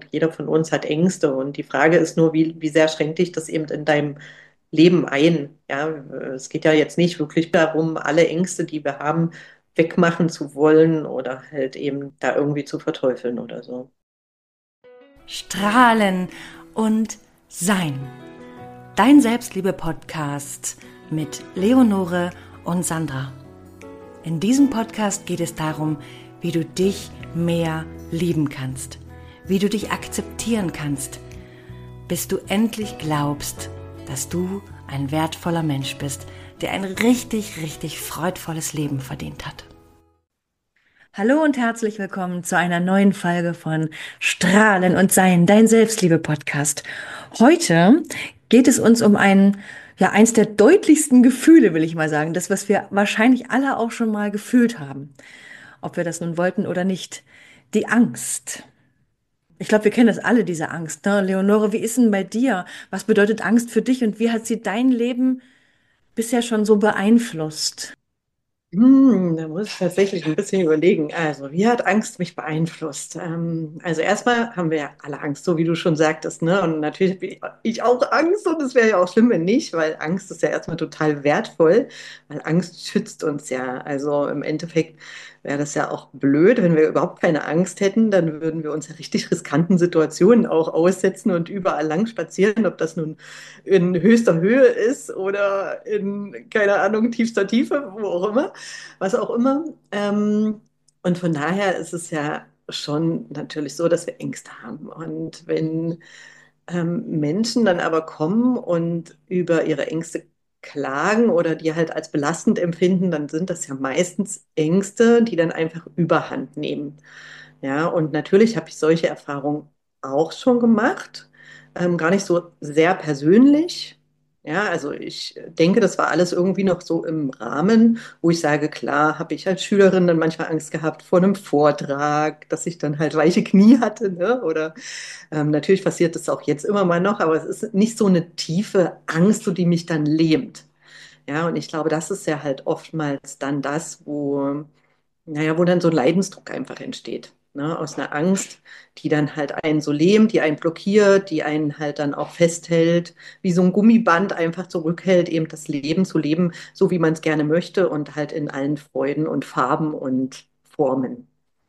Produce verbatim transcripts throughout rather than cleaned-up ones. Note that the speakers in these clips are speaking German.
jeder von uns hat Ängste und die Frage ist nur, wie, wie sehr schränkt dich das eben in deinem Leben ein? Ja, es geht ja jetzt nicht wirklich darum, alle Ängste, die wir haben, wegmachen zu wollen oder halt eben da irgendwie zu verteufeln oder so. Strahlen und Sein. Dein Selbstliebe-Podcast mit Leonore und Sandra. In diesem Podcast geht es darum, wie du dich mehr lieben kannst, wie du dich akzeptieren kannst, bis du endlich glaubst, dass du ein wertvoller Mensch bist, der ein richtig, richtig freudvolles Leben verdient hat. Hallo und herzlich willkommen zu einer neuen Folge von Strahlen und Sein, dein Selbstliebe-Podcast. Heute geht es uns um ein, ja, eins der deutlichsten Gefühle, will ich mal sagen. Das, was wir wahrscheinlich alle auch schon mal gefühlt haben. Ob wir das nun wollten oder nicht. Die Angst. Ich glaube, wir kennen das alle, diese Angst, ne? Leonore, wie ist denn bei dir? Was bedeutet Angst für dich und wie hat sie dein Leben bisher schon so beeinflusst? Hm, da muss ich tatsächlich ein bisschen überlegen. Also, wie hat Angst mich beeinflusst? Ähm, also erstmal haben wir ja alle Angst, so wie du schon sagtest, ne? Und natürlich habe ich auch Angst und es wäre ja auch schlimm, wenn nicht, weil Angst ist ja erstmal total wertvoll, weil Angst schützt uns ja. Also im Endeffekt wäre das ja auch blöd, wenn wir überhaupt keine Angst hätten, dann würden wir uns ja richtig riskanten Situationen auch aussetzen und überall lang spazieren, ob das nun in höchster Höhe ist oder in, keine Ahnung, tiefster Tiefe, wo auch immer, was auch immer. Ähm, und von daher ist es ja schon natürlich so, dass wir Ängste haben. Und wenn ähm, Menschen dann aber kommen und über ihre Ängste klagen oder die halt als belastend empfinden, dann sind das ja meistens Ängste, die dann einfach Überhand nehmen. Ja, und natürlich habe ich solche Erfahrungen auch schon gemacht, ähm, gar nicht so sehr persönlich. Ja, also ich denke, das war alles irgendwie noch so im Rahmen, wo ich sage, klar, habe ich als Schülerin dann manchmal Angst gehabt vor einem Vortrag, dass ich dann halt weiche Knie hatte, ne? Oder ähm, natürlich passiert das auch jetzt immer mal noch, aber es ist nicht so eine tiefe Angst, so die mich dann lähmt. Ja, und ich glaube, das ist ja halt oftmals dann das, wo naja, wo dann so ein Leidensdruck einfach entsteht. Ne? Aus einer Angst, die dann halt einen so lähmt, die einen blockiert, die einen halt dann auch festhält, wie so ein Gummiband einfach zurückhält, eben das Leben zu leben, so wie man es gerne möchte und halt in allen Freuden und Farben und Formen.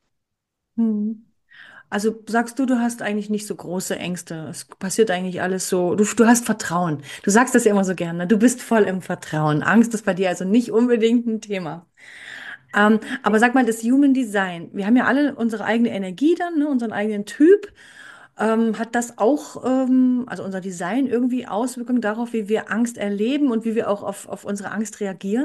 Hm. Also sagst du, du hast eigentlich nicht so große Ängste. Es passiert eigentlich alles so. Du, du hast Vertrauen. Du sagst das ja immer so gerne. Du bist voll im Vertrauen. Angst ist bei dir also nicht unbedingt ein Thema. Ähm, aber sag mal, das Human Design. Wir haben ja alle unsere eigene Energie dann, ne, unseren eigenen Typ. Ähm, hat das auch, ähm, also unser Design irgendwie Auswirkungen darauf, wie wir Angst erleben und wie wir auch auf, auf unsere Angst reagieren?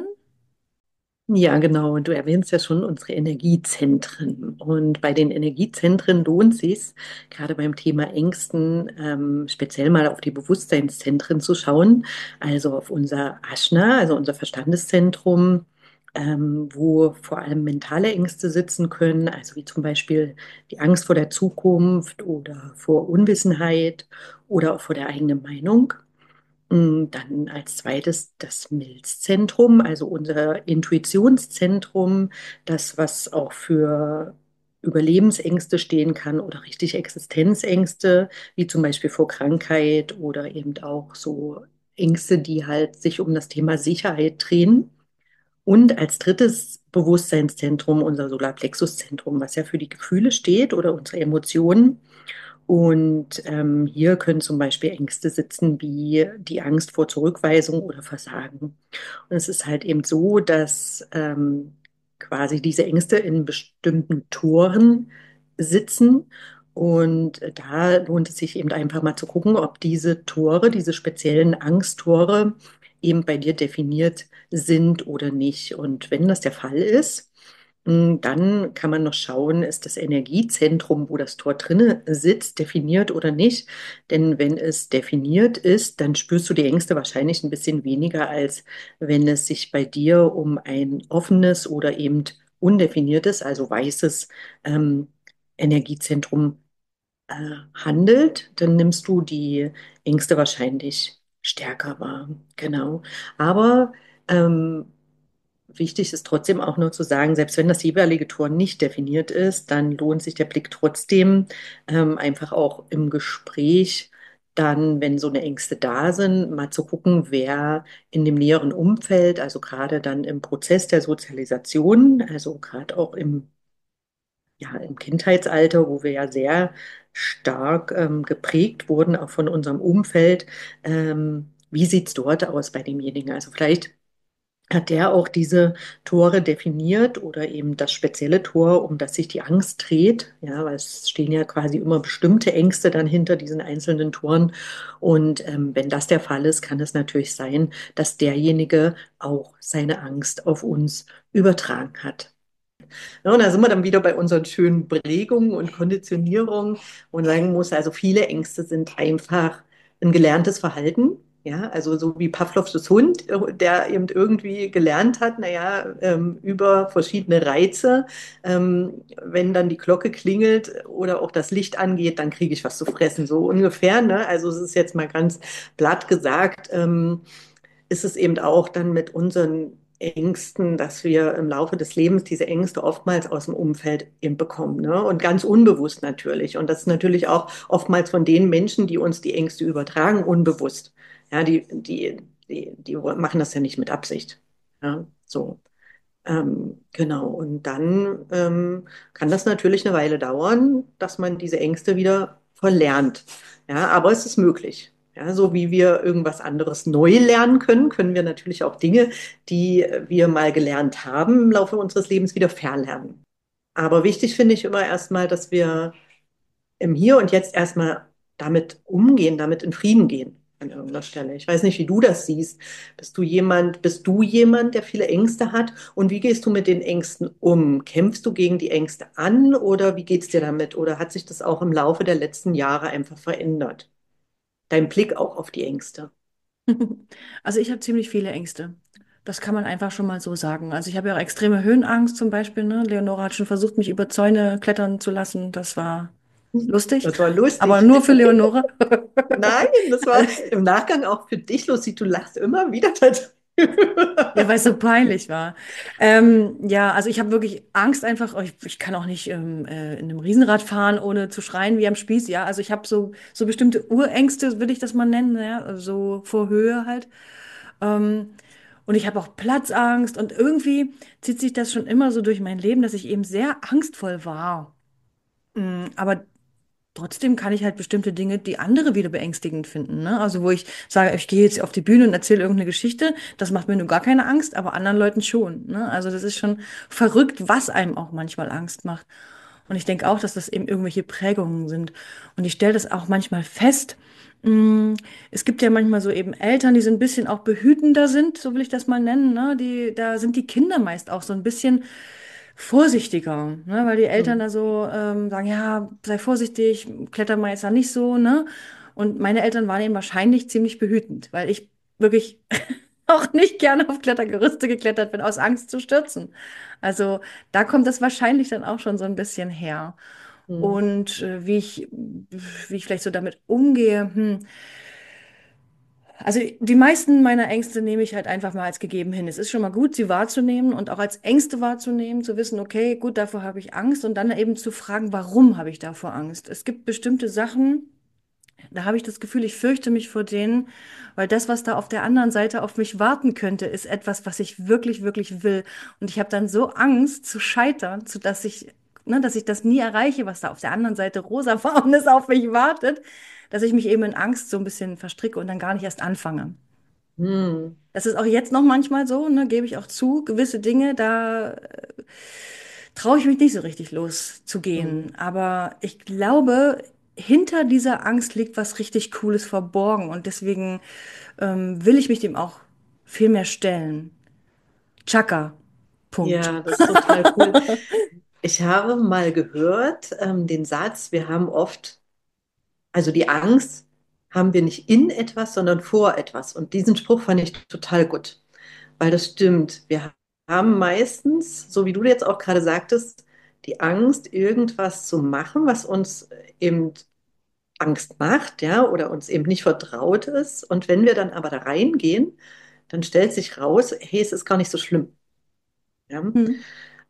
Ja, genau. Du erwähnst ja schon unsere Energiezentren. Und bei den Energiezentren lohnt sich gerade beim Thema Ängsten, ähm, speziell mal auf die Bewusstseinszentren zu schauen. Also auf unser Ajna, also unser Verstandeszentrum, ähm, wo vor allem mentale Ängste sitzen können, also wie zum Beispiel die Angst vor der Zukunft oder vor Unwissenheit oder auch vor der eigenen Meinung. Mm, Dann als zweites das Milzzentrum, also unser Intuitionszentrum, das, was auch für Überlebensängste stehen kann oder richtig Existenzängste, wie zum Beispiel vor Krankheit oder eben auch so Ängste, die halt sich um das Thema Sicherheit drehen. Und als drittes Bewusstseinszentrum unser Solarplexuszentrum, was ja für die Gefühle steht oder unsere Emotionen. Und ähm, hier können zum Beispiel Ängste sitzen wie die Angst vor Zurückweisung oder Versagen. Und es ist halt eben so, dass ähm, quasi diese Ängste in bestimmten Toren sitzen. Und da lohnt es sich eben einfach mal zu gucken, ob diese Tore, diese speziellen Angsttore eben bei dir definiert sind oder nicht. Und wenn das der Fall ist, Mm, dann kann man noch schauen, ist das Energiezentrum, wo das Tor drinne sitzt, definiert oder nicht. Denn wenn es definiert ist, dann spürst du die Ängste wahrscheinlich ein bisschen weniger, als wenn es sich bei dir um ein offenes oder eben undefiniertes, also weißes ähm, Energiezentrum äh, handelt. Dann nimmst du die Ängste wahrscheinlich stärker wahr. Genau. Aber ähm, wichtig ist trotzdem auch nur zu sagen, selbst wenn das jeweilige Tor nicht definiert ist, dann lohnt sich der Blick trotzdem, ähm, einfach auch im Gespräch dann, wenn so eine Ängste da sind, mal zu gucken, wer in dem näheren Umfeld, also gerade dann im Prozess der Sozialisation, also gerade auch im, ja, im Kindheitsalter, wo wir ja sehr stark ähm, geprägt wurden, auch von unserem Umfeld, ähm, wie sieht es dort aus bei demjenigen? Also vielleicht hat der auch diese Tore definiert oder eben das spezielle Tor, um das sich die Angst dreht. Ja, weil es stehen ja quasi immer bestimmte Ängste dann hinter diesen einzelnen Toren. Und ähm, wenn das der Fall ist, kann es natürlich sein, dass derjenige auch seine Angst auf uns übertragen hat. Ja, und da sind wir dann wieder bei unseren schönen Prägungen und Konditionierungen und sagen muss, also viele Ängste sind einfach ein gelerntes Verhalten. Ja, also so wie Pavlovs Hund, der eben irgendwie gelernt hat, naja, ähm, über verschiedene Reize, ähm, wenn dann die Glocke klingelt oder auch das Licht angeht, dann kriege ich was zu fressen, so ungefähr. Ne? Also es ist jetzt mal ganz platt gesagt, ähm, ist es eben auch dann mit unseren Ängsten, dass wir im Laufe des Lebens diese Ängste oftmals aus dem Umfeld eben bekommen, ne? Und ganz unbewusst natürlich. Und das ist natürlich auch oftmals von den Menschen, die uns die Ängste übertragen, unbewusst. Ja, die, die, die, die machen das ja nicht mit Absicht. Ja, so. Ähm, genau. Und dann ähm, kann das natürlich eine Weile dauern, dass man diese Ängste wieder verlernt. Ja, aber es ist möglich. Ja, so wie wir irgendwas anderes neu lernen können, können wir natürlich auch Dinge, die wir mal gelernt haben, im Laufe unseres Lebens wieder verlernen. Aber wichtig finde ich immer erstmal, dass wir im Hier und Jetzt erstmal damit umgehen, damit in Frieden gehen an irgendeiner Stelle. Ich weiß nicht, wie du das siehst. Bist du jemand, bist du jemand, der viele Ängste hat? Und wie gehst du mit den Ängsten um? Kämpfst du gegen die Ängste an oder wie geht's dir damit? Oder hat sich das auch im Laufe der letzten Jahre einfach verändert? Dein Blick auch auf die Ängste. Also ich habe ziemlich viele Ängste. Das kann man einfach schon mal so sagen. Also ich habe ja auch extreme Höhenangst zum Beispiel. Ne? Leonora hat schon versucht, mich über Zäune klettern zu lassen. Das war lustig, Das war aber lustig. nur für Leonora. Nein, das war im Nachgang auch für dich lustig. Du lachst immer wieder Ja, darüber. weil es so peinlich war. Ähm, ja, also ich habe wirklich Angst einfach. Oh, Ich, ich kann auch nicht ähm, äh, in einem Riesenrad fahren, ohne zu schreien wie am Spieß. Ja, also ich habe so, so bestimmte Urängste, will ich das mal nennen, ja, also so vor Höhe halt. Ähm, und ich habe auch Platzangst und irgendwie zieht sich das schon immer so durch mein Leben, dass ich eben sehr angstvoll war. Mm, Aber trotzdem kann ich halt bestimmte Dinge, die andere wieder beängstigend finden. Ne? Also wo ich sage, ich gehe jetzt auf die Bühne und erzähle irgendeine Geschichte, das macht mir nur gar keine Angst, aber anderen Leuten schon. Ne? Also das ist schon verrückt, was einem auch manchmal Angst macht. Und ich denke auch, dass das eben irgendwelche Prägungen sind. Und ich stelle das auch manchmal fest. mm, Es gibt ja manchmal so eben Eltern, die so ein bisschen auch behütender sind, so will ich das mal nennen. Ne? Die, da sind die Kinder meist auch so ein bisschen vorsichtiger, ne? Weil die Eltern da so ähm, sagen, ja, sei vorsichtig, kletter mal jetzt da nicht so, ne? Und meine Eltern waren eben wahrscheinlich ziemlich behütend, weil ich wirklich auch nicht gerne auf Klettergerüste geklettert bin, aus Angst zu stürzen. Also da kommt das wahrscheinlich dann auch schon so ein bisschen her. Hm. Und äh, wie ich, wie ich vielleicht so damit umgehe, hm, also die meisten meiner Ängste nehme ich halt einfach mal als gegeben hin. Es ist schon mal gut, sie wahrzunehmen und auch als Ängste wahrzunehmen, zu wissen, okay, gut, davor habe ich Angst und dann eben zu fragen, warum habe ich davor Angst? Es gibt bestimmte Sachen, da habe ich das Gefühl, ich fürchte mich vor denen, weil das, was da auf der anderen Seite auf mich warten könnte, ist etwas, was ich wirklich, wirklich will. Und ich habe dann so Angst zu scheitern, zu dass ich, ne, dass ich das nie erreiche, was da auf der anderen Seite rosafarbenes auf mich wartet, dass ich mich eben in Angst so ein bisschen verstricke und dann gar nicht erst anfange. Hm. Das ist auch jetzt noch manchmal so, ne, gebe ich auch zu, gewisse Dinge, da äh, traue ich mich nicht so richtig Hm. loszugehen. Aber ich glaube, hinter dieser Angst liegt was richtig Cooles verborgen und deswegen ähm, will ich mich dem auch viel mehr stellen. Chaka. Punkt. Ja, das ist total cool. Ich habe mal gehört, ähm, den Satz, wir haben oft, also die Angst haben wir nicht in etwas, sondern vor etwas. Und diesen Spruch fand ich total gut, weil das stimmt. Wir haben meistens, so wie du jetzt auch gerade sagtest, die Angst, irgendwas zu machen, was uns eben Angst macht, ja, oder uns eben nicht vertraut ist. Und wenn wir dann aber da reingehen, dann stellt sich raus, hey, es ist gar nicht so schlimm. Ja? Mhm.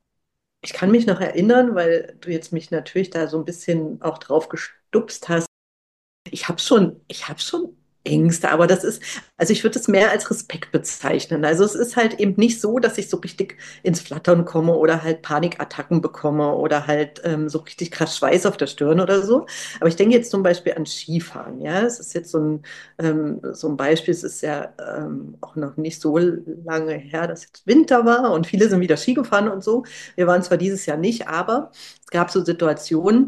Ich kann mich noch erinnern, weil du jetzt mich natürlich da so ein bisschen auch drauf gestupst hast. Ich habe schon, ich habe schon Ängste, aber das ist, also ich würde es mehr als Respekt bezeichnen. Also es ist halt eben nicht so, dass ich so richtig ins Flattern komme oder halt Panikattacken bekomme oder halt ähm, so richtig krass Schweiß auf der Stirn oder so. Aber ich denke jetzt zum Beispiel an Skifahren. Ja, es ist jetzt so ein, ähm, so ein Beispiel. Es ist ja ähm, auch noch nicht so lange her, dass jetzt Winter war und viele sind wieder Ski gefahren und so. Wir waren zwar dieses Jahr nicht, aber es gab so Situationen,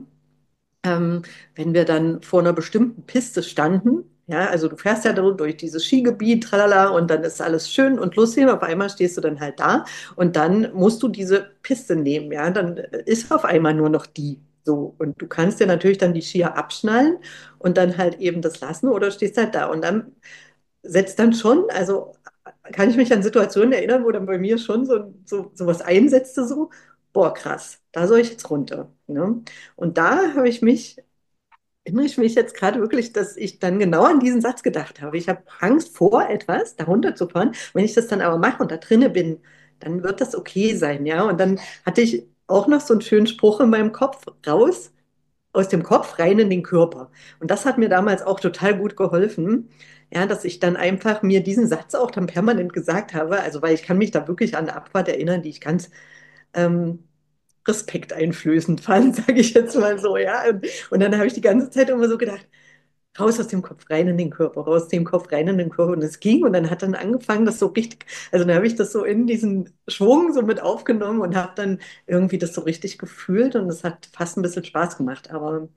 ähm, wenn wir dann vor einer bestimmten Piste standen, ja, also du fährst ja so durch dieses Skigebiet, tralala, und dann ist alles schön und lustig und auf einmal stehst du dann halt da und dann musst du diese Piste nehmen, ja, dann ist auf einmal nur noch die so und du kannst dir natürlich dann die Skier abschnallen und dann halt eben das lassen oder stehst halt da und dann setzt dann schon, also kann ich mich an Situationen erinnern, wo dann bei mir schon so, so, so was einsetzte, so, boah, krass, da soll ich jetzt runter. Ne? Und da habe ich mich, erinnere ich mich jetzt gerade wirklich, dass ich dann genau an diesen Satz gedacht habe. Ich habe Angst vor etwas, da runterzufahren. Wenn ich das dann aber mache und da drinne bin, dann wird das okay sein, ja. Und dann hatte ich auch noch so einen schönen Spruch in meinem Kopf raus, aus dem Kopf rein in den Körper. Und das hat mir damals auch total gut geholfen, ja, dass ich dann einfach mir diesen Satz auch dann permanent gesagt habe. Also, weil ich kann mich da wirklich an eine Abfahrt erinnern, die ich ganz ähm, respekteinflößend fand, sage ich jetzt mal so, ja. Und, und dann habe ich die ganze Zeit immer so gedacht, raus aus dem Kopf, rein in den Körper, raus aus dem Kopf, rein in den Körper. Und es ging und dann hat dann angefangen, das so richtig, also dann habe ich das so in diesen Schwung so mit aufgenommen und habe dann irgendwie das so richtig gefühlt und es hat fast ein bisschen Spaß gemacht. Aber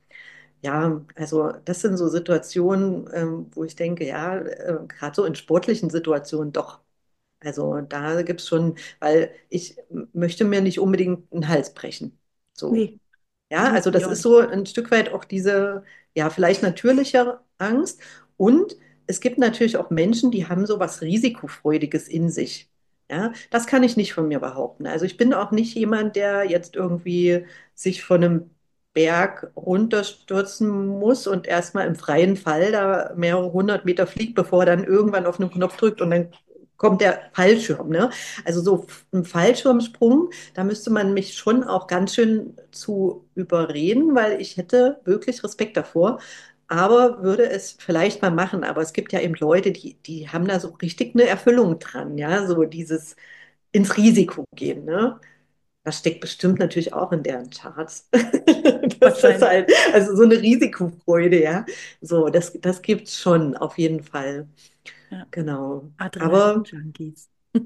ja, also das sind so Situationen, ähm, wo ich denke, ja, äh, gerade so in sportlichen Situationen doch. Also da gibt es schon, weil ich m- möchte mir nicht unbedingt einen Hals brechen. So. Nee, das Ja, also möchte ich das auch ist nicht. so ein Stück weit auch diese, ja, vielleicht natürliche Angst. Und es gibt natürlich auch Menschen, die haben so was Risikofreudiges in sich. Ja, das kann ich nicht von mir behaupten. Also ich bin auch nicht jemand, der jetzt irgendwie sich von einem Berg runterstürzen muss und erstmal im freien Fall da mehrere hundert Meter fliegt, bevor er dann irgendwann auf einen Knopf drückt und dann kommt der Fallschirm. Ne? Also so ein Fallschirmsprung, da müsste man mich schon auch ganz schön zu überreden, weil ich hätte wirklich Respekt davor, aber würde es vielleicht mal machen. Aber es gibt ja eben Leute, die, die haben da so richtig eine Erfüllung dran, ja, so dieses ins Risiko gehen, ne? Das steckt bestimmt natürlich auch in deren Charts. Das ist Wahrscheinlich. halt, also so eine Risikofreude, ja. So, das, das gibt's schon auf jeden Fall. Ja. Genau. Aber Adrenalin-Junkies.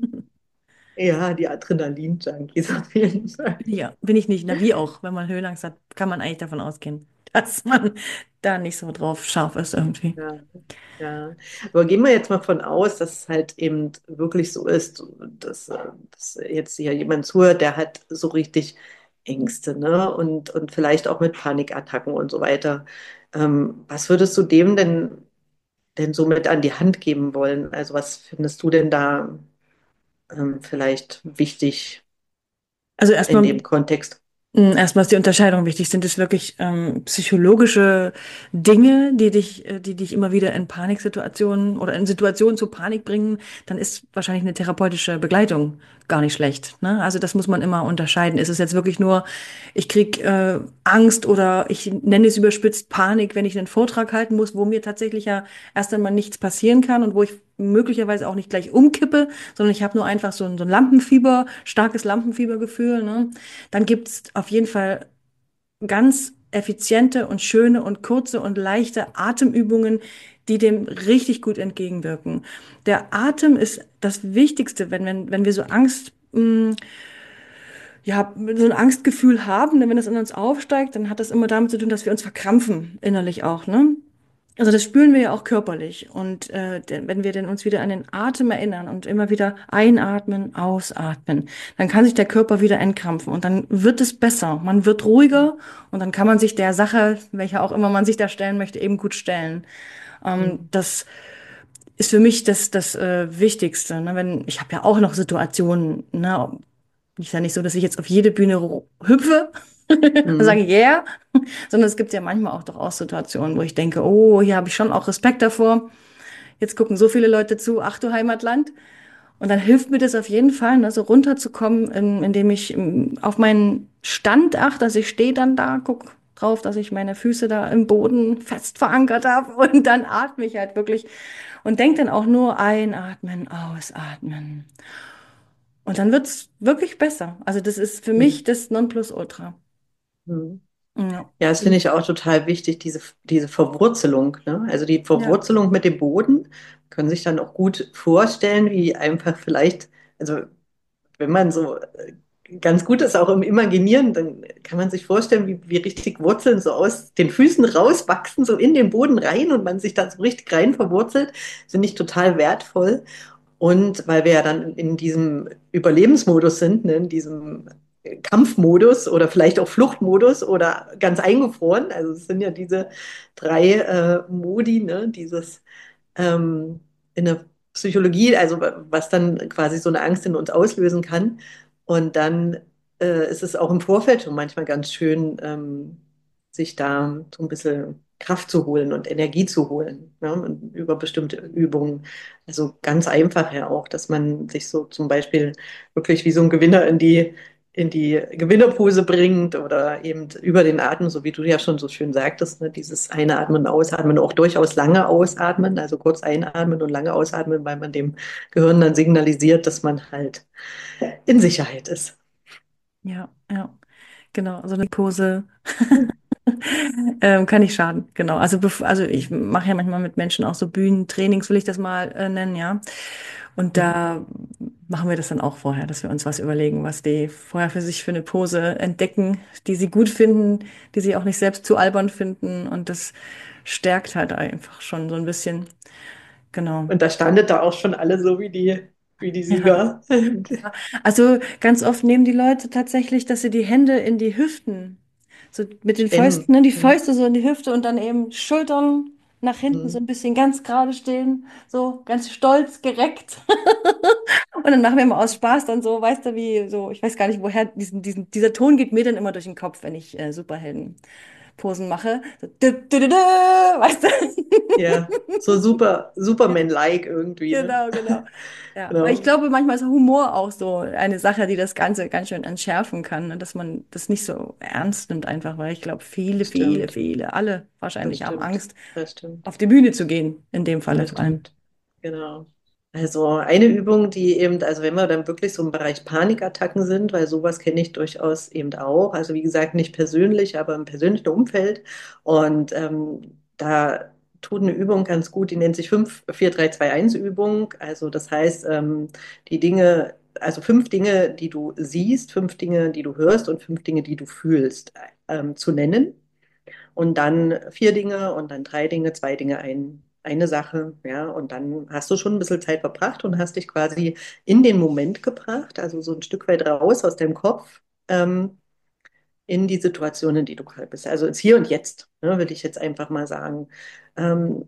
ja, die Adrenalin-Junkies auf jeden Fall. Ja, bin ich nicht. Na, wie auch. Wenn man Höhenangst hat, kann man eigentlich davon ausgehen, dass man da nicht so drauf scharf ist irgendwie. Ja, ja. Aber gehen wir jetzt mal von aus, dass es halt eben wirklich so ist, dass, äh, dass jetzt hier jemand zuhört, der hat so richtig Ängste, ne? Und, und vielleicht auch mit Panikattacken und so weiter. Ähm, was würdest du dem denn, denn so mit an die Hand geben wollen? Also was findest du denn da ähm, vielleicht wichtig Also in erstmal dem Kontext? Mm, Erstmal ist die Unterscheidung wichtig. Sind es wirklich ähm, psychologische Dinge, die dich, äh, die dich immer wieder in Paniksituationen oder in Situationen zu Panik bringen, dann ist wahrscheinlich eine therapeutische Begleitung gar nicht schlecht. Ne? Also das muss man immer unterscheiden. Ist es jetzt wirklich nur, ich krieg äh, Angst oder ich nenne es überspitzt Panik, wenn ich einen Vortrag halten muss, wo mir tatsächlich ja erst einmal nichts passieren kann und wo ich möglicherweise auch nicht gleich umkippe, sondern ich habe nur einfach so ein, so ein Lampenfieber, starkes Lampenfiebergefühl. Ne? Dann gibt's auf jeden Fall ganz effiziente und schöne und kurze und leichte Atemübungen, die dem richtig gut entgegenwirken. Der Atem ist das Wichtigste, wenn, wenn, wenn wir so Angst, mh, ja, so ein Angstgefühl haben, denn wenn es in uns aufsteigt, dann hat das immer damit zu tun, dass wir uns verkrampfen, innerlich auch, ne? Also das spüren wir ja auch körperlich. Und äh, denn, wenn wir denn uns wieder an den Atem erinnern und immer wieder einatmen, ausatmen, dann kann sich der Körper wieder entkrampfen und dann wird es besser. Man wird ruhiger und dann kann man sich der Sache, welcher auch immer man sich da stellen möchte, eben gut stellen. Ähm, Mhm. das ist für mich das, das äh, Wichtigste. Ne? Wenn, ich habe ja auch noch Situationen, ne? Ist ja nicht so, dass ich jetzt auf jede Bühne ru- hüpfe und sage, Mhm. yeah, sondern es gibt ja manchmal auch doch auch Situationen, wo ich denke, oh, hier habe ich schon auch Respekt davor. Jetzt gucken so viele Leute zu, ach du Heimatland. Und dann hilft mir das auf jeden Fall, ne, so runterzukommen, in, indem ich ähm, auf meinen Stand achte. Also ich stehe dann da, guck drauf, dass ich meine Füße da im Boden fest verankert habe und dann atme ich halt wirklich und denke dann auch nur einatmen, ausatmen. Und dann wird's wirklich besser. Also das ist für Mhm. mich das Nonplusultra. Mhm. Ja. Ja, das finde ich auch total wichtig, diese, diese Verwurzelung, ne? Also die Ja. Verwurzelung mit dem Boden, können sich dann auch gut vorstellen, wie einfach vielleicht, also wenn man so äh, ganz gut ist, auch im Imaginieren, dann kann man sich vorstellen, wie, wie richtig Wurzeln so aus den Füßen rauswachsen, so in den Boden rein und man sich da so richtig rein verwurzelt, finde ich total wertvoll. Und weil wir ja dann in diesem Überlebensmodus sind, ne, in diesem Kampfmodus oder vielleicht auch Fluchtmodus oder ganz eingefroren, also es sind ja diese drei äh, Modi, ne, dieses ähm, in der Psychologie, also was dann quasi so eine Angst in uns auslösen kann. Und dann äh, ist es auch im Vorfeld schon manchmal ganz schön, ähm, sich da so ein bisschen Kraft zu holen und Energie zu holen, ne? Und über bestimmte Übungen. Also ganz einfach ja auch, dass man sich so zum Beispiel wirklich wie so ein Gewinner in die in die Gewinnerpose bringt oder eben über den Atem, so wie du ja schon so schön sagtest, ne, dieses Einatmen, Ausatmen, auch durchaus lange ausatmen, also kurz einatmen und lange ausatmen, weil man dem Gehirn dann signalisiert, dass man halt in Sicherheit ist. Ja, ja, genau. So eine Pose ähm, kann nicht schaden. Genau. Also, bef- also ich mache ja manchmal mit Menschen auch so Bühnentrainings, will ich das mal äh, nennen, ja. Und da machen wir das dann auch vorher, dass wir uns was überlegen, was die vorher für sich für eine Pose entdecken, die sie gut finden, die sie auch nicht selbst zu albern finden. Und das stärkt halt einfach schon so ein bisschen. Genau. Und da standet da auch schon alle so wie die, wie die Ja. Sieger. Also ganz oft nehmen die Leute tatsächlich, dass sie die Hände in die Hüften, so mit den Stemmen. Fäusten, ne, die Hm, Fäuste so in die Hüfte und dann eben Schultern nach hinten so hm. ein bisschen ganz gerade stehen, so ganz stolz gereckt. Und dann machen wir mal aus Spaß dann so, weißt du, wie so, ich weiß gar nicht, woher diesen, diesen, dieser Ton geht mir dann immer durch den Kopf, wenn ich äh, Superheldenposen mache. So, dü, dü, dü, dü, weißt du? Ja, so super, Superman-like irgendwie, ne? Genau, genau. Ja, weil ich Genau, glaube, manchmal ist Humor auch so eine Sache, die das Ganze ganz schön entschärfen kann, ne? Dass man das nicht so ernst nimmt einfach, weil ich glaube, viele, viele, stimmt, viele, alle das wahrscheinlich haben stimmt, Angst, das stimmt. auf die Bühne zu gehen, in dem Falle Das vor allem. stimmt, genau. Also eine Übung, die eben, also wenn wir dann wirklich so im Bereich Panikattacken sind, weil sowas kenne ich durchaus eben auch, also wie gesagt, nicht persönlich, aber im persönlichen Umfeld. Und ähm, da tut eine Übung ganz gut, die nennt sich fünf vier drei zwei eins Übung. Also das heißt, ähm, die Dinge, also fünf Dinge, die du siehst, fünf Dinge, die du hörst und fünf Dinge, die du fühlst, ähm, zu nennen und dann vier Dinge und dann drei Dinge, zwei Dinge, ein, eine Sache, ja, und dann hast du schon ein bisschen Zeit verbracht und hast dich quasi in den Moment gebracht, also so ein Stück weit raus aus deinem Kopf, ähm, in die Situation, in die du gerade bist. Also ins Hier und Jetzt, ne, würde ich jetzt einfach mal sagen. Ähm,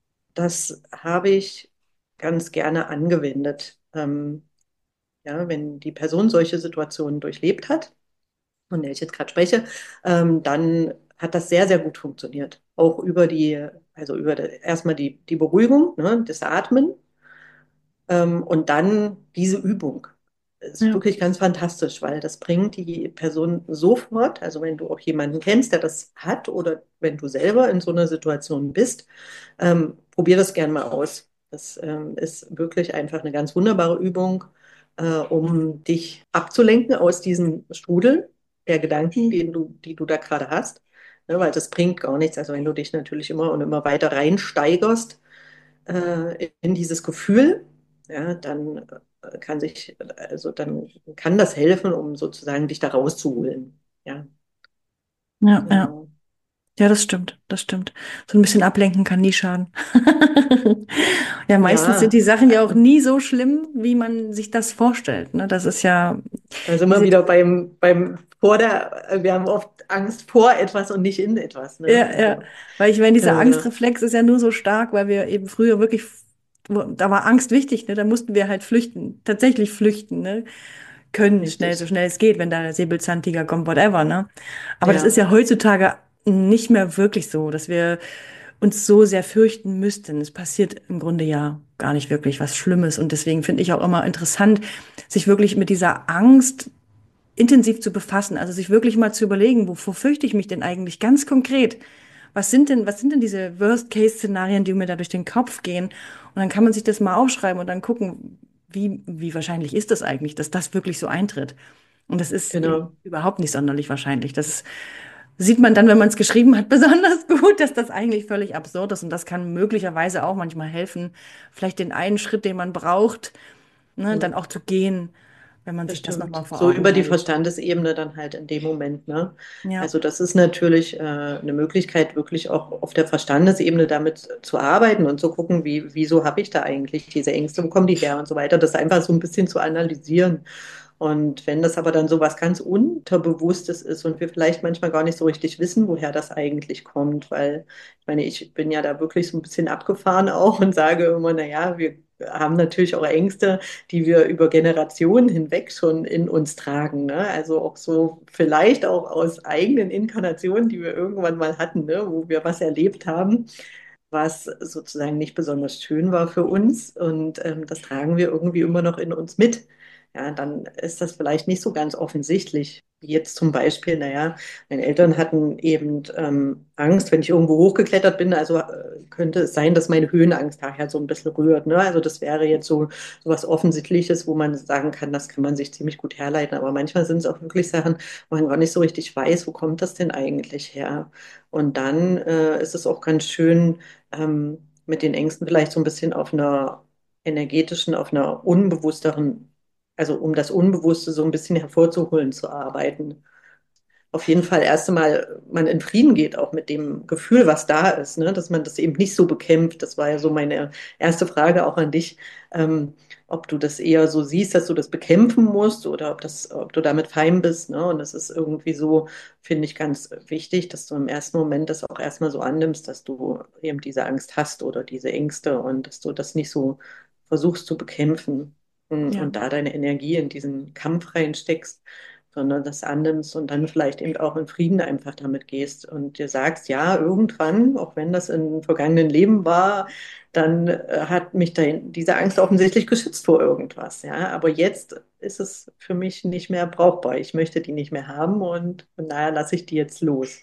das habe ich ganz gerne angewendet. Ähm, ja, wenn die Person solche Situationen durchlebt hat, von der ich jetzt gerade spreche, ähm, dann hat das sehr, sehr gut funktioniert. Auch über die, also über die, erstmal die, die Beruhigung, ne, das Atmen ähm, und dann diese Übung. Das ist Ja, wirklich ganz fantastisch, weil das bringt die Person sofort, also wenn du auch jemanden kennst, der das hat oder wenn du selber in so einer Situation bist, ähm, probier das gern mal aus. Das ähm, ist wirklich einfach eine ganz wunderbare Übung, äh, um dich abzulenken aus diesem Strudel der Gedanken, den du, die du da gerade hast. Ne, weil das bringt gar nichts. Also wenn du dich natürlich immer und immer weiter reinsteigerst äh, in dieses Gefühl, ja, dann äh, kann sich, also dann kann das helfen, um sozusagen dich da rauszuholen. Ja, ja, ja. genau. Ja, das stimmt, das stimmt. So ein bisschen ablenken kann nie schaden. Ja, meistens sind Ja, die Sachen ja auch nie so schlimm, wie man sich das vorstellt. Ne? Das ist ja da sind wir diese, wieder beim, beim vor der, wir haben oft Angst vor etwas und nicht in etwas, ne? ja, ja, Also, weil ich meine, dieser genau, genau. Angstreflex ist ja nur so stark, weil wir eben früher wirklich, da war Angst wichtig, ne? Da mussten wir halt flüchten, tatsächlich flüchten, ne? Können, schnell, so Richtig. schnell es geht, wenn da der Säbelzahntiger kommt, whatever, ne? Aber das ist Ja, ja heutzutage nicht mehr wirklich so, dass wir uns so sehr fürchten müssten. Es passiert im Grunde ja gar nicht wirklich was Schlimmes. Und deswegen finde ich auch immer interessant, sich wirklich mit dieser Angst intensiv zu befassen, also sich wirklich mal zu überlegen, wovor fürchte ich mich denn eigentlich ganz konkret? Was sind denn, was sind denn diese Worst-Case-Szenarien, die mir da durch den Kopf gehen? Und dann kann man sich das mal aufschreiben und dann gucken, wie, wie wahrscheinlich ist das eigentlich, dass das wirklich so eintritt? Und das ist eben Genau. überhaupt nicht sonderlich wahrscheinlich. Das sieht man dann, wenn man es geschrieben hat, besonders gut, dass das eigentlich völlig absurd ist. Und das kann möglicherweise auch manchmal helfen, vielleicht den einen Schritt, den man braucht, ne, dann auch zu gehen, wenn man Das sich das nochmal stimmt. vor So Augen über die hält. Verstandesebene dann halt in dem Moment, ne? Ja, Also das ist natürlich äh, eine Möglichkeit, wirklich auch auf der Verstandesebene damit zu arbeiten und zu gucken, wie, wieso habe ich da eigentlich diese Ängste, wo kommen die her und so weiter. Das einfach so ein bisschen zu analysieren. Und wenn das aber dann so was ganz Unterbewusstes ist und wir vielleicht manchmal gar nicht so richtig wissen, woher das eigentlich kommt, weil ich meine, ich bin ja da wirklich so ein bisschen abgefahren auch und sage immer, naja, wir haben natürlich auch Ängste, die wir über Generationen hinweg schon in uns tragen. Ne? Also auch so vielleicht auch aus eigenen Inkarnationen, die wir irgendwann mal hatten, ne? Wo wir was erlebt haben, was sozusagen nicht besonders schön war für uns. Und ähm, das tragen wir irgendwie immer noch in uns mit. Ja, dann ist das vielleicht nicht so ganz offensichtlich. Wie jetzt zum Beispiel, naja, meine Eltern hatten eben ähm, Angst, wenn ich irgendwo hochgeklettert bin. Also äh, könnte es sein, dass meine Höhenangst daher so ein bisschen rührt. Ne? Also das wäre jetzt so, so was Offensichtliches, wo man sagen kann, das kann man sich ziemlich gut herleiten. Aber manchmal sind es auch wirklich Sachen, wo man gar nicht so richtig weiß, wo kommt das denn eigentlich her? Und dann äh, ist es auch ganz schön, ähm, mit den Ängsten vielleicht so ein bisschen auf einer energetischen, auf einer unbewussteren, also um das Unbewusste so ein bisschen hervorzuholen, zu arbeiten. Auf jeden Fall erst einmal man in Frieden geht, auch mit dem Gefühl, was da ist, ne? Dass man das eben nicht so bekämpft. Das war ja so meine erste Frage auch an dich, ähm, ob du das eher so siehst, dass du das bekämpfen musst oder ob das, ob du damit fein bist, ne? Und das ist irgendwie so, finde ich, ganz wichtig, dass du im ersten Moment das auch erstmal so annimmst, dass du eben diese Angst hast oder diese Ängste und dass du das nicht so versuchst zu bekämpfen und, ja, und da deine Energie in diesen Kampf reinsteckst, sondern das annimmst und dann vielleicht eben auch in Frieden einfach damit gehst und dir sagst, ja, irgendwann, auch wenn das in vergangenen Leben war, dann äh, hat mich da diese Angst offensichtlich geschützt vor irgendwas, ja, aber jetzt ist es für mich nicht mehr brauchbar. Ich möchte die nicht mehr haben und von daher lasse ich die jetzt los.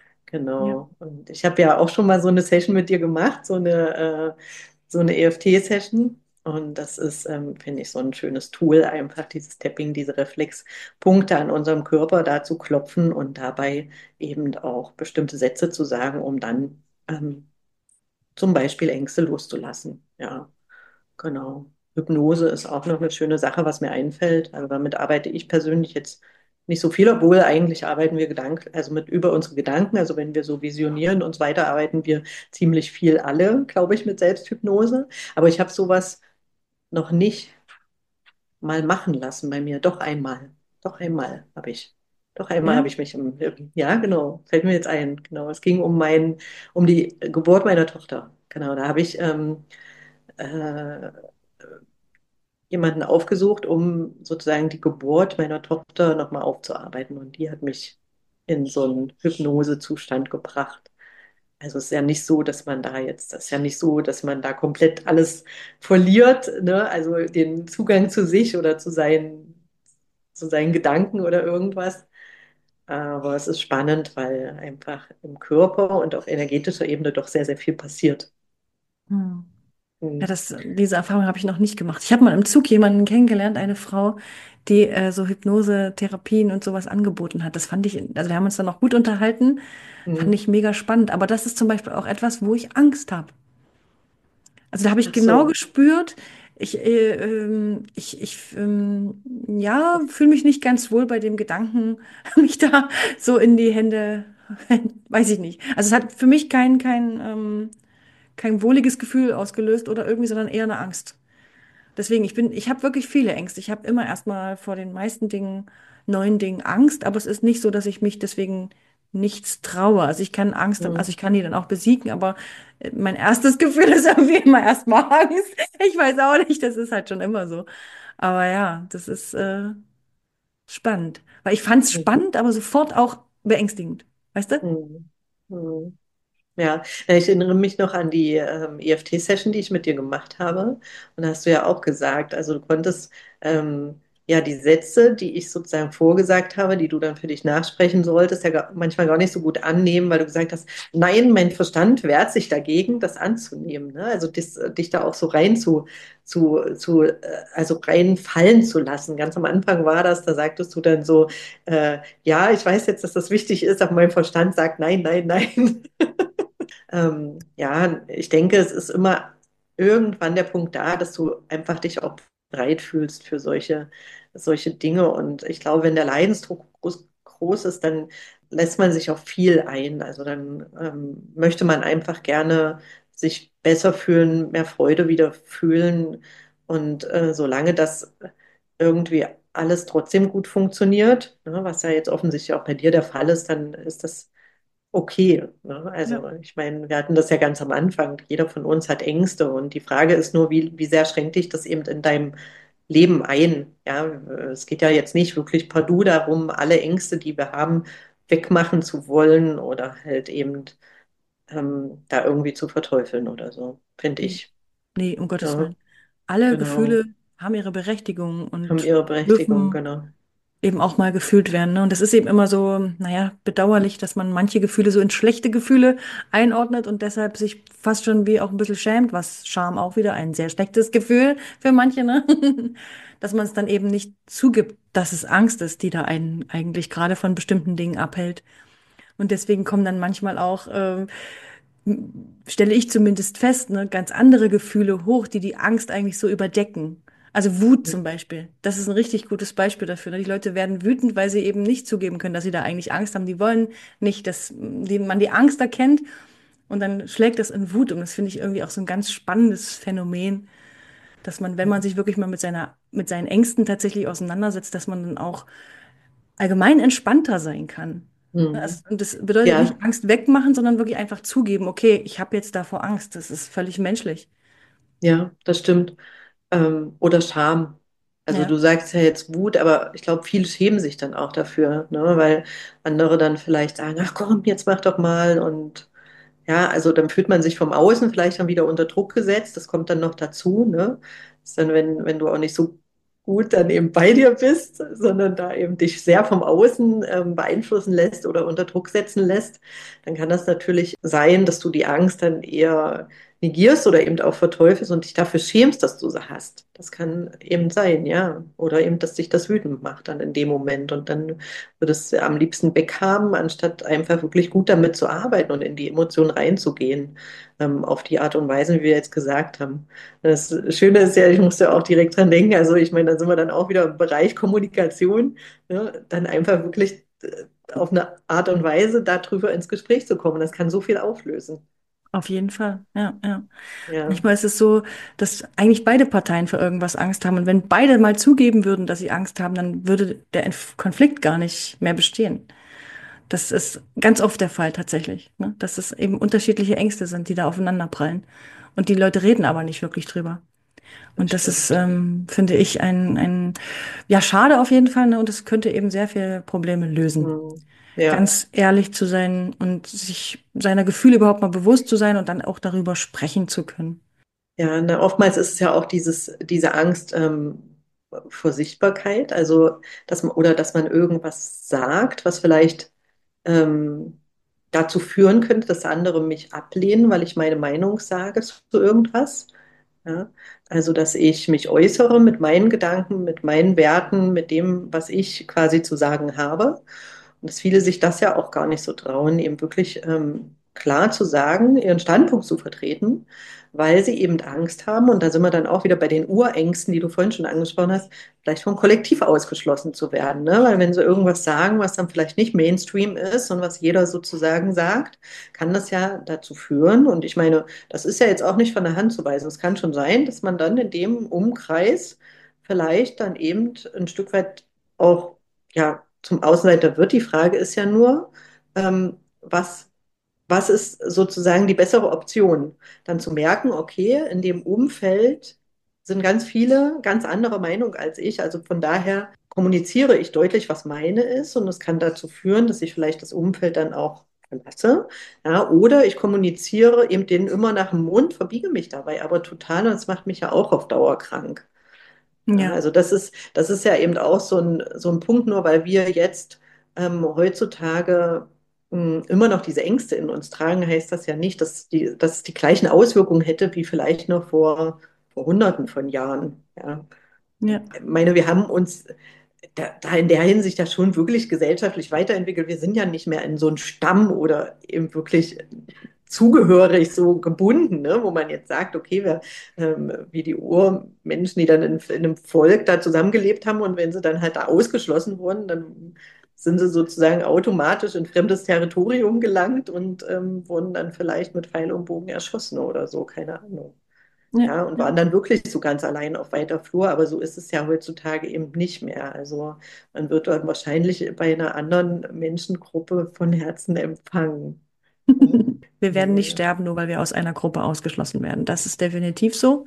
ja, Genau. Und ich habe ja auch schon mal so eine Session mit dir gemacht, so eine, äh, so eine E F T-Session. Und das ist, ähm, finde ich, so ein schönes Tool, einfach dieses Tapping, diese Reflexpunkte an unserem Körper da zu klopfen und dabei eben auch bestimmte Sätze zu sagen, um dann ähm, zum Beispiel Ängste loszulassen. Ja. Genau. Hypnose ist auch noch eine schöne Sache, was mir einfällt. Also damit arbeite ich persönlich jetzt nicht so viel, obwohl eigentlich arbeiten wir Gedanken, also mit über unsere Gedanken. Also wenn wir so visionieren und so weiter, arbeiten wir ziemlich viel alle, glaube ich, mit Selbsthypnose. Aber ich habe sowas noch nicht mal machen lassen bei mir. Doch einmal. Doch einmal habe ich. Doch einmal habe ja. ich mich im, ja, genau, fällt mir jetzt ein. Genau. Es ging um mein, um die Geburt meiner Tochter. Genau, da habe ich ähm, äh, jemanden aufgesucht, um sozusagen die Geburt meiner Tochter nochmal aufzuarbeiten. Und die hat mich in so einen Hypnosezustand gebracht. Also es ist ja nicht so, dass man da jetzt, das ist ja nicht so, dass man da komplett alles verliert, ne? Also den Zugang zu sich oder zu seinen, zu seinen Gedanken oder irgendwas. Aber es ist spannend, weil einfach im Körper und auf energetischer Ebene doch sehr, sehr viel passiert. Hm. Ja, Hm. das, diese Erfahrung habe ich noch nicht gemacht. Ich habe mal im Zug jemanden kennengelernt, eine Frau, die äh, so Hypnose-Therapien und sowas angeboten hat. Das fand ich, also wir haben uns dann auch gut unterhalten, fand Hm. ich mega spannend. Aber das ist zum Beispiel auch etwas, wo ich Angst habe. Also da habe ich Ach genau so. gespürt, ich, äh, ähm, ich, ich ähm, ja, fühle mich nicht ganz wohl bei dem Gedanken, mich da so in die Hände, weiß ich nicht. Also es hat für mich kein, kein, ähm, kein wohliges Gefühl ausgelöst oder irgendwie, sondern eher eine Angst. Deswegen, ich bin, ich habe wirklich viele Ängste. Ich habe immer erstmal vor den meisten Dingen, neuen Dingen Angst, aber es ist nicht so, dass ich mich deswegen nichts traue. Also ich kann Angst, also Hm. ich kann die dann auch besiegen, aber äh, mein erstes Gefühl ist irgendwie immer erstmal Angst. Ich weiß auch nicht, das ist halt schon immer so. Aber ja, das ist äh, spannend. Weil ich fand es Hm. spannend, aber sofort auch beängstigend. Weißt du? Hm. Hm. Ja, ja, ich erinnere mich noch an die ähm, E F T-Session, die ich mit dir gemacht habe. Und da hast du ja auch gesagt, also du konntest ähm, ja die Sätze, die ich sozusagen vorgesagt habe, die du dann für dich nachsprechen solltest, ja gar, manchmal gar nicht so gut annehmen, weil du gesagt hast, nein, mein Verstand wehrt sich dagegen, das anzunehmen. Ne? Also dis, dich da auch so rein zu, zu, zu äh, also reinfallen zu lassen. Ganz am Anfang war das, da sagtest du dann so, äh, ja, ich weiß jetzt, dass das wichtig ist, aber mein Verstand sagt nein, nein, nein. Ähm, ja, ich denke, es ist immer irgendwann der Punkt da, dass du einfach dich auch bereit fühlst für solche, solche Dinge. Und ich glaube, wenn der Leidensdruck groß, groß ist, dann lässt man sich auf viel ein. Also dann ähm, möchte man einfach gerne sich besser fühlen, mehr Freude wieder fühlen. Und äh, solange das irgendwie alles trotzdem gut funktioniert, ne, was ja jetzt offensichtlich auch bei dir der Fall ist, dann ist das okay. Ne? Ja. Also ich meine, wir hatten das ja ganz am Anfang. Jeder von uns hat Ängste und die Frage ist nur, wie, wie sehr schränkt dich das eben in deinem Leben ein? Ja, es geht ja jetzt nicht wirklich partout darum, alle Ängste, die wir haben, wegmachen zu wollen oder halt eben ähm, da irgendwie zu verteufeln oder so, finde Nee, ich. nee, um Gottes Ja, Willen. Alle genau. Gefühle haben ihre Berechtigung Haben und ihre Berechtigung, dürfen genau. eben auch mal gefühlt werden. Ne? Und das ist eben immer so, naja, bedauerlich, dass man manche Gefühle so in schlechte Gefühle einordnet und deshalb sich fast schon wie auch ein bisschen schämt, was Scham auch wieder ein sehr schlechtes Gefühl für manche, ne? Dass man es dann eben nicht zugibt, dass es Angst ist, die da einen eigentlich gerade von bestimmten Dingen abhält. Und deswegen kommen dann manchmal auch, ähm, stelle ich zumindest fest, ne, ganz andere Gefühle hoch, die die Angst eigentlich so überdecken. Also Wut zum Beispiel. Das ist ein richtig gutes Beispiel dafür. Ne? Die Leute werden wütend, weil sie eben nicht zugeben können, dass sie da eigentlich Angst haben. Die wollen nicht, dass die, man die Angst erkennt und dann schlägt das in Wut um. Das finde ich irgendwie auch so ein ganz spannendes Phänomen, dass man, wenn man sich wirklich mal mit seiner, mit seinen Ängsten tatsächlich auseinandersetzt, dass man dann auch allgemein entspannter sein kann. Ne, Also, Mhm. und das bedeutet Ja, nicht Angst wegmachen, sondern wirklich einfach zugeben, okay, ich habe jetzt davor Angst. Das ist völlig menschlich. ja, das stimmt. Ähm, oder Scham. Also Ja, du sagst ja jetzt Wut, aber ich glaube, viele schämen sich dann auch dafür, ne? Weil andere dann vielleicht sagen, ach komm, jetzt mach doch mal. Und ja, also dann fühlt man sich vom Außen vielleicht dann wieder unter Druck gesetzt. Das kommt dann noch dazu, ne? Das ist dann, wenn, wenn du auch nicht so gut dann eben bei dir bist, sondern da eben dich sehr vom Außen ähm, beeinflussen lässt oder unter Druck setzen lässt, dann kann das natürlich sein, dass du die Angst dann eher negierst oder eben auch verteufelst und dich dafür schämst, dass du sie hast. Das kann eben sein, ja. Oder eben, dass dich das wütend macht dann in dem Moment und dann würdest du am liebsten weghaben, anstatt einfach wirklich gut damit zu arbeiten und in die Emotionen reinzugehen, ähm, auf die Art und Weise, wie wir jetzt gesagt haben. Das Schöne ist ja, ich musste ja auch direkt dran denken, also ich meine, da sind wir dann auch wieder im Bereich Kommunikation, ne? Dann einfach wirklich äh, auf eine Art und Weise darüber ins Gespräch zu kommen. Das kann so viel auflösen. auf jeden Fall. Ja, ja. Ja. Manchmal ist es so, dass eigentlich beide Parteien für irgendwas Angst haben. Und wenn beide mal zugeben würden, dass sie Angst haben, dann würde der Inf- Konflikt gar nicht mehr bestehen. Das ist ganz oft der Fall tatsächlich, ne? Dass es eben unterschiedliche Ängste sind, die da aufeinanderprallen. Und die Leute reden aber nicht wirklich drüber. Das Und das ist, stimmt. ähm, finde ich, ein, ein, ja, schade auf jeden Fall, ne? Und es könnte eben sehr viele Probleme lösen. Hm. Ja, Ganz ehrlich zu sein und sich seiner Gefühle überhaupt mal bewusst zu sein und dann auch darüber sprechen zu können. ja, na, oftmals ist es ja auch dieses, diese Angst ähm, vor Sichtbarkeit, also dass man oder dass man irgendwas sagt, was vielleicht ähm, dazu führen könnte, dass andere mich ablehnen, weil ich meine Meinung sage zu irgendwas. Ja? Also, dass ich mich äußere mit meinen Gedanken, mit meinen Werten, mit dem, was ich quasi zu sagen habe. Und dass viele sich das ja auch gar nicht so trauen, eben wirklich ähm, klar zu sagen, ihren Standpunkt zu vertreten, weil sie eben Angst haben. Und da sind wir dann auch wieder bei den Urängsten, die du vorhin schon angesprochen hast, vielleicht vom Kollektiv ausgeschlossen zu werden. Ne? Weil wenn sie irgendwas sagen, was dann vielleicht nicht Mainstream ist und was jeder sozusagen sagt, kann das ja dazu führen. Und ich meine, das ist ja jetzt auch nicht von der Hand zu weisen. Es kann schon sein, dass man dann in dem Umkreis vielleicht dann eben ein Stück weit auch ja, zum Außenseiter wird. Die Frage ist ja nur, ähm, was, was ist sozusagen die bessere Option? Dann zu merken, okay, in dem Umfeld sind ganz viele ganz andere Meinung als ich. Also von daher kommuniziere ich deutlich, was meine ist. Und es kann dazu führen, dass sich vielleicht das Umfeld dann auch verlasse. Ja, oder ich kommuniziere eben denen immer nach dem Mund, verbiege mich dabei aber total und das macht mich ja auch auf Dauer krank. Ja, Ja, also das ist, das ist ja eben auch so ein, so ein Punkt, nur weil wir jetzt ähm, heutzutage mh, immer noch diese Ängste in uns tragen, heißt das ja nicht, dass die, dass es die gleichen Auswirkungen hätte wie vielleicht noch vor, vor Hunderten von Jahren. Ja. ja, Ich meine, wir haben uns da, da in der Hinsicht ja schon wirklich gesellschaftlich weiterentwickelt. Wir sind ja nicht mehr in so einen Stamm oder eben wirklich zugehörig so gebunden, ne? Wo man jetzt sagt, okay, wir, ähm, wie die Urmenschen, die dann in, in einem Volk da zusammengelebt haben und wenn sie dann halt da ausgeschlossen wurden, dann sind sie sozusagen automatisch in fremdes Territorium gelangt und ähm, wurden dann vielleicht mit Pfeil und Bogen erschossen oder so, keine Ahnung. ja, Ja, und ja. waren dann wirklich so ganz allein auf weiter Flur, aber so ist es ja heutzutage eben nicht mehr. Also man wird dort wahrscheinlich bei einer anderen Menschengruppe von Herzen empfangen. Ja, Wir werden nicht naja, sterben, nur weil wir aus einer Gruppe ausgeschlossen werden. Das ist definitiv so.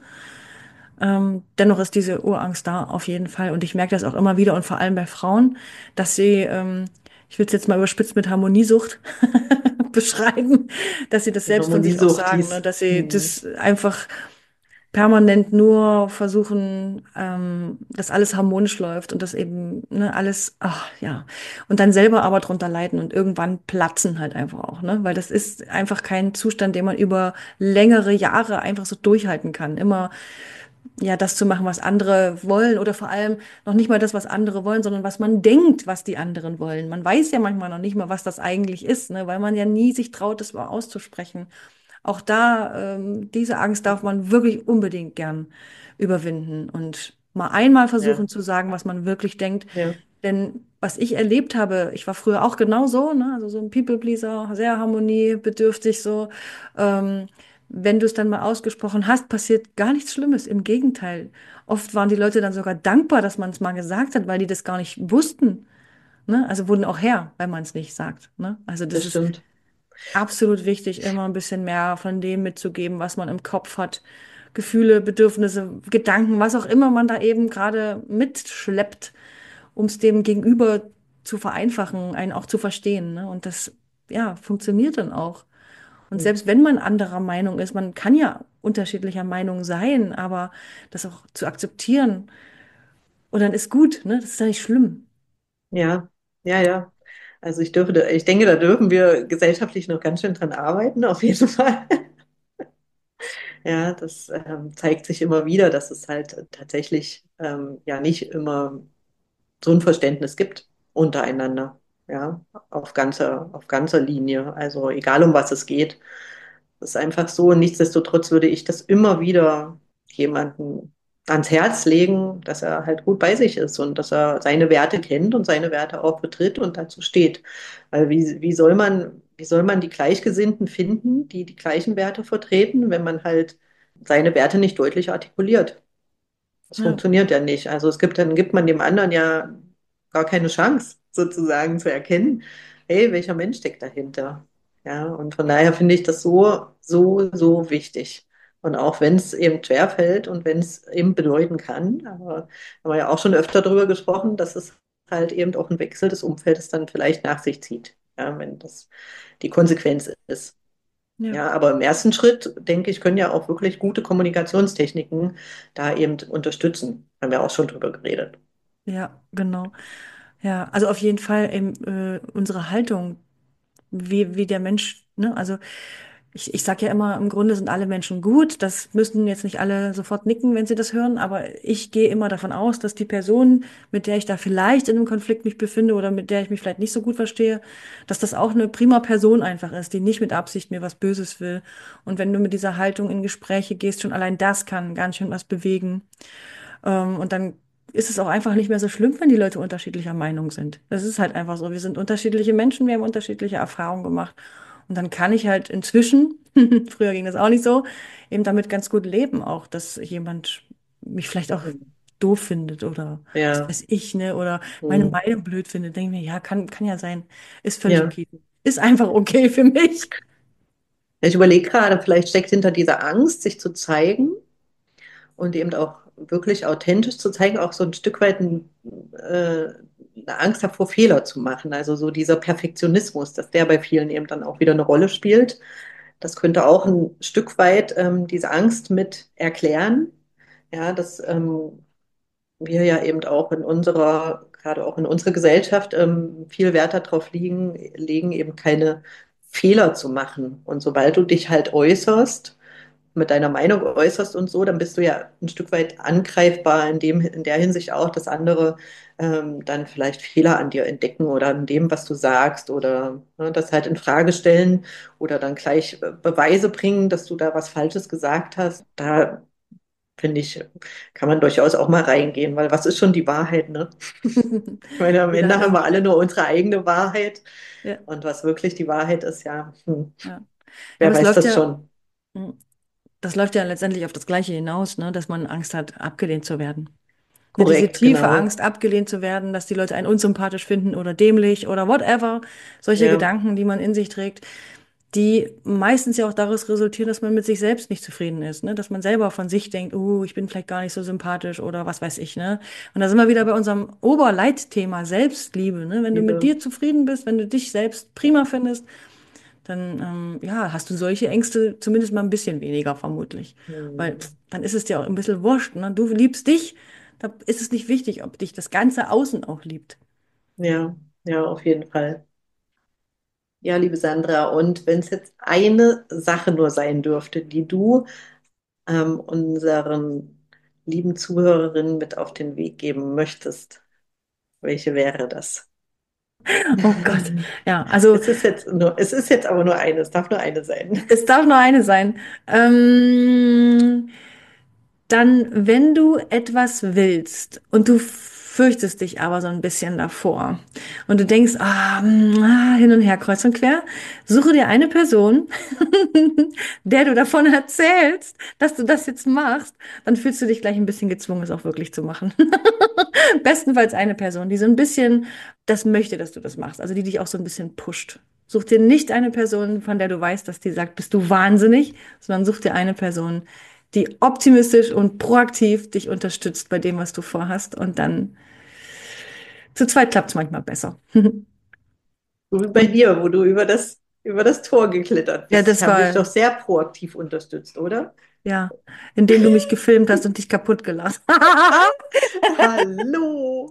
Ähm, dennoch ist diese Urangst da auf jeden Fall. Und ich merke das auch immer wieder und vor allem bei Frauen, dass sie, ähm, ich will es jetzt mal überspitzt mit Harmoniesucht beschreiben, dass sie das die selbst von sich auch Harmoniesucht sagen, ne? hieß. Dass sie Hm, das einfach permanent nur versuchen, ähm, dass alles harmonisch läuft und dass eben ne, alles, ach ja, und dann selber aber drunter leiden und irgendwann platzen halt einfach auch, ne? Weil das ist einfach kein Zustand, den man über längere Jahre einfach so durchhalten kann. Immer ja das zu machen, was andere wollen oder vor allem noch nicht mal das, was andere wollen, sondern was man denkt, was die anderen wollen. Man weiß ja manchmal noch nicht mal, was das eigentlich ist, ne? Weil man ja nie sich traut, das mal auszusprechen. Auch da, ähm, diese Angst darf man wirklich unbedingt gern überwinden und mal einmal ja, versuchen zu sagen, was man wirklich denkt. ja, Denn was ich erlebt habe, ich war früher auch genauso, ne? Also so ein People-Pleaser, sehr harmoniebedürftig so. Ähm, wenn du es dann mal ausgesprochen hast, passiert gar nichts Schlimmes. Im Gegenteil. Oft waren die Leute dann sogar dankbar, dass man es mal gesagt hat, weil die das gar nicht wussten. Ne? Also wurden auch her, weil man es nicht sagt. Ne? Also das das ist stimmt. absolut wichtig, immer ein bisschen mehr von dem mitzugeben, was man im Kopf hat. Gefühle, Bedürfnisse, Gedanken, was auch immer man da eben gerade mitschleppt, um es dem Gegenüber zu vereinfachen, einen auch zu verstehen. Ne? Und das, ja, funktioniert dann auch. Und Hm, selbst wenn man anderer Meinung ist, man kann ja unterschiedlicher Meinung sein, aber das auch zu akzeptieren und dann ist gut, ne? Das ist ja nicht schlimm. ja, ja, ja. Also ich dürfe, da- ich denke, da dürfen wir gesellschaftlich noch ganz schön dran arbeiten, auf jeden Fall. Ja, das ähm, zeigt sich immer wieder, dass es halt tatsächlich ähm, ja nicht immer so ein Verständnis gibt untereinander, ja, auf ganzer, auf ganzer Linie. Also egal um was es geht. Das ist einfach so. Nichtsdestotrotz würde ich das immer wieder jemandem ans Herz legen, dass er halt gut bei sich ist und dass er seine Werte kennt und seine Werte auch betritt und dazu steht. Weil wie, wie soll man, wie soll man die Gleichgesinnten finden, die die gleichen Werte vertreten, wenn man halt seine Werte nicht deutlich artikuliert? Das Ja, funktioniert ja nicht. Also es gibt, dann gibt man dem anderen ja gar keine Chance, sozusagen zu erkennen, hey, welcher Mensch steckt dahinter? Ja, und von daher finde ich das so, so, so wichtig. Und auch wenn es eben schwerfällt und wenn es eben bedeuten kann, aber haben wir ja auch schon öfter darüber gesprochen, dass es halt eben auch ein Wechsel des Umfeldes dann vielleicht nach sich zieht, ja, wenn das die Konsequenz ist. ja, Ja, aber im ersten Schritt, denke ich, können ja auch wirklich gute Kommunikationstechniken da eben unterstützen. Haben wir auch schon drüber geredet. ja, genau. Ja, also auf jeden Fall eben, äh, unsere Haltung, wie, wie der Mensch, ne? Also ich, ich sage ja immer, im Grunde sind alle Menschen gut. Das müssen jetzt nicht alle sofort nicken, wenn sie das hören, aber ich gehe immer davon aus, dass die Person, mit der ich da vielleicht in einem Konflikt mich befinde oder mit der ich mich vielleicht nicht so gut verstehe, dass das auch eine prima Person einfach ist, die nicht mit Absicht mir was Böses will. Und wenn du mit dieser Haltung in Gespräche gehst, schon allein das kann ganz schön was bewegen. Ähm, und dann ist es auch einfach nicht mehr so schlimm, wenn die Leute unterschiedlicher Meinung sind. Das ist halt einfach so. Wir sind unterschiedliche Menschen, wir haben unterschiedliche Erfahrungen gemacht. Und dann kann ich halt inzwischen, früher ging das auch nicht so, eben damit ganz gut leben, auch, dass jemand mich vielleicht auch doof findet oder was Ja, weiß ich, ne, oder meine hm. Meinung blöd findet. Denke mir, ja, kann, kann ja sein. Ist völlig Ja. okay. Ist einfach okay für mich. Ich überlege gerade, vielleicht steckt hinter dieser Angst, sich zu zeigen und eben auch wirklich authentisch zu zeigen, auch so ein Stück weit ein, äh, eine Angst davor, Fehler zu machen. Also so dieser Perfektionismus, dass der bei vielen eben dann auch wieder eine Rolle spielt. Das könnte auch ein Stück weit ähm, diese Angst mit erklären. Ja, dass ähm, wir ja eben auch in unserer, gerade auch in unserer Gesellschaft, ähm, viel Wert darauf liegen, legen, eben keine Fehler zu machen. Und sobald du dich halt äußerst, mit deiner Meinung äußerst und so, dann bist du ja ein Stück weit angreifbar in dem, in der Hinsicht auch, dass andere ähm, dann vielleicht Fehler an dir entdecken oder an dem, was du sagst oder ne, das halt in Frage stellen oder dann gleich äh, Beweise bringen, dass du da was Falsches gesagt hast. Da finde ich, kann man durchaus auch mal reingehen, weil was ist schon die Wahrheit, ne? Ich meine, am Jeder Ende hat haben das. wir alle nur unsere eigene Wahrheit Ja, und was wirklich die Wahrheit ist, ja, hm, ja. Ja, aber wer es weiß läuft das ja, schon? das läuft ja letztendlich auf das Gleiche hinaus, ne? Dass man Angst hat, abgelehnt zu werden. Ne, diese Korrekt, tiefe genau. Angst, abgelehnt zu werden, dass die Leute einen unsympathisch finden oder dämlich oder whatever. Solche Ja, Gedanken, die man in sich trägt, die meistens ja auch daraus resultieren, dass man mit sich selbst nicht zufrieden ist, ne? Dass man selber von sich denkt, oh, ich bin vielleicht gar nicht so sympathisch oder was weiß ich, ne? Und da sind wir wieder bei unserem Oberleitthema Selbstliebe, ne? Wenn du mit Liebe. dir zufrieden bist, wenn du dich selbst prima findest, dann ähm, ja, hast du solche Ängste zumindest mal ein bisschen weniger vermutlich. Weil pff, Hm. dann ist es dir auch ein bisschen wurscht, ne? Du liebst dich, da ist es nicht wichtig, ob dich das ganze Außen auch liebt. Ja, ja, auf jeden Fall. Ja, liebe Sandra, und wenn es jetzt eine Sache nur sein dürfte, die du ähm, unseren lieben Zuhörerinnen mit auf den Weg geben möchtest, welche wäre das? Oh Gott. Ja, also Es ist jetzt nur, es ist jetzt aber nur eine, es darf nur eine sein. es darf nur eine sein. Ähm, Dann, wenn du etwas willst und du fürchtest dich aber so ein bisschen davor und du denkst, ah, mm, ah, hin und her, kreuz und quer, suche dir eine Person, der du davon erzählst, dass du das jetzt machst, dann fühlst du dich gleich ein bisschen gezwungen, es auch wirklich zu machen. Bestenfalls eine Person, die so ein bisschen das möchte, dass du das machst, also die dich auch so ein bisschen pusht. Such dir nicht eine Person, von der du weißt, dass die sagt, bist du wahnsinnig, sondern such dir eine Person, die optimistisch und proaktiv dich unterstützt bei dem, was du vorhast. Und dann zu zweit klappt es manchmal besser. So wie bei Und dir, wo du über das, über das Tor geklettert ja, bist. Ich das habe dich war, doch sehr proaktiv unterstützt, oder? ja, indem du mich gefilmt hast und dich kaputt gelassen. Hallo!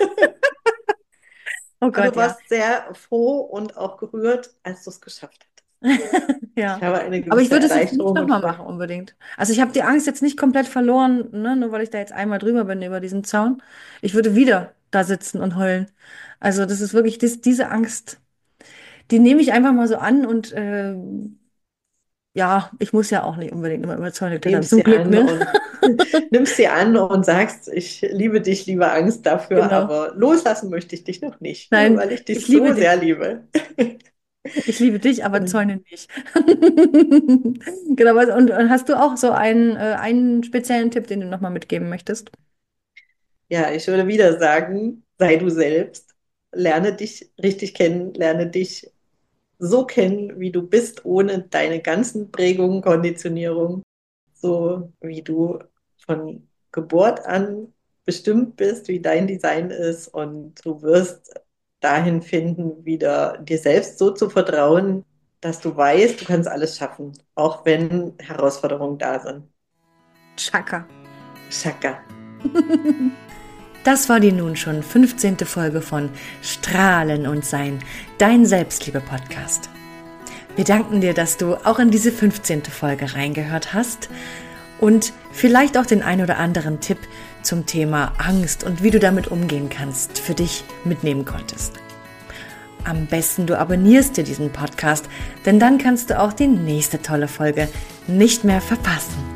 Oh Aber Gott, du ja. warst sehr froh und auch gerührt, als du es geschafft hast. Ich Ja. habe eine Aber ich gewisse würde es jetzt nicht Erleichterung und nochmal Freude. machen, unbedingt. Also ich habe die Angst jetzt nicht komplett verloren, ne, nur weil ich da jetzt einmal drüber bin über diesen Zaun. Ich würde wieder da sitzen und heulen. Also das ist wirklich dies, diese Angst, die nehme ich einfach mal so an und äh, ja, ich muss ja auch nicht unbedingt immer über Zäune klettern, Nimmst zum sie Glück, an ne? und nimmst sie an und sagst, ich liebe dich, liebe Angst dafür, Genau. aber loslassen möchte ich dich noch nicht, ne, Nein, weil ich ich dich liebe so sehr dich. liebe. Ich liebe dich, aber Zäune nicht. Genau, was- und, und hast du auch so einen, äh, einen speziellen Tipp, den du nochmal mitgeben möchtest? Ja, ich würde wieder sagen, sei du selbst, lerne dich richtig kennen, lerne dich so kennen, wie du bist, ohne deine ganzen Prägungen, Konditionierung, so wie du von Geburt an bestimmt bist, wie dein Design ist und du wirst dahin finden, wieder dir selbst so zu vertrauen, dass du weißt, du kannst alles schaffen, auch wenn Herausforderungen da sind. Chaka. Shaka. Das war die nun schon fünfzehnte Folge von Strahlen und Sein, dein Selbstliebe-Podcast. Wir danken dir, dass du auch in diese fünfzehnte Folge reingehört hast und vielleicht auch den ein oder anderen Tipp zum Thema Angst und wie du damit umgehen kannst, für dich mitnehmen konntest. Am besten du abonnierst dir diesen Podcast, denn dann kannst du auch die nächste tolle Folge nicht mehr verpassen.